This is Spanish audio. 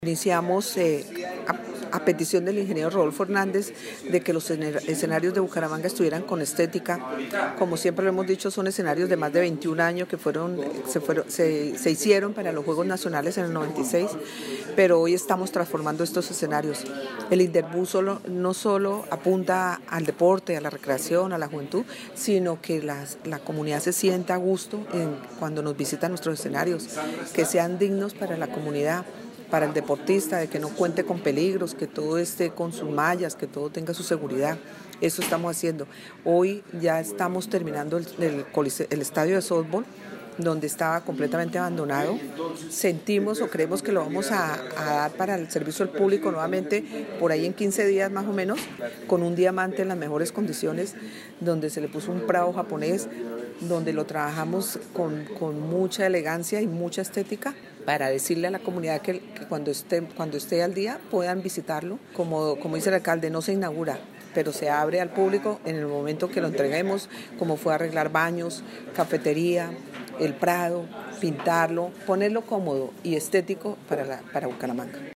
Iniciamos a petición del ingeniero Rodolfo Hernández de que los escenarios de Bucaramanga estuvieran con estética. Como siempre lo hemos dicho, son escenarios de más de 21 años que se hicieron para los Juegos Nacionales en el 96, pero hoy estamos transformando estos escenarios. El Interbus no solo apunta al deporte, a la recreación, a la juventud, sino que la comunidad se sienta a gusto cuando nos visitan nuestros escenarios, que sean dignos para la comunidad, para el deportista, de que no cuente con peligros, que todo esté con sus mallas, que todo tenga su seguridad. Eso estamos haciendo. Hoy ya estamos terminando el estadio de softball, donde estaba completamente abandonado. Sentimos o creemos que lo vamos a dar para el servicio al público nuevamente por ahí en 15 días más o menos, con un diamante en las mejores condiciones, donde se le puso un prado japonés, donde lo trabajamos con mucha elegancia y mucha estética, para decirle a la comunidad que cuando esté al día puedan visitarlo. Como dice el alcalde, no se inaugura, pero se abre al público en el momento que lo entreguemos, como fue arreglar baños, cafetería, el prado, pintarlo, ponerlo cómodo y estético para Bucaramanga.